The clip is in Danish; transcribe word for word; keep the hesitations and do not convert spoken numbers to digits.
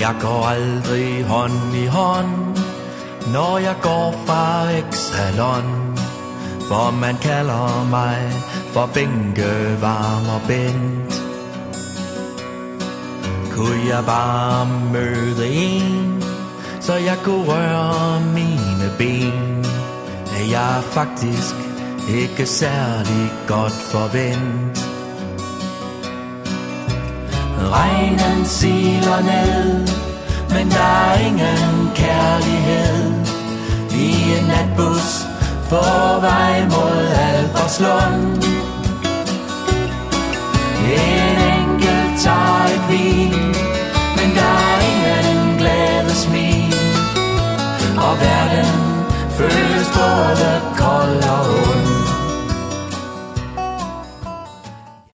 Jeg går aldrig hånd i hånd, når jeg går fra Exhalon. For man kalder mig for bænke, varm og bændt. Kunne jeg bare møde en, så jeg kunne røre mine ben. Jeg er faktisk ikke særlig godt forventet. Regnen siler ned, men der er ingen kærlighed. I en natbus på vej mod Albertslund. En enkelt tager et vin, men der er ingen glade smil. Og verden føles både kold og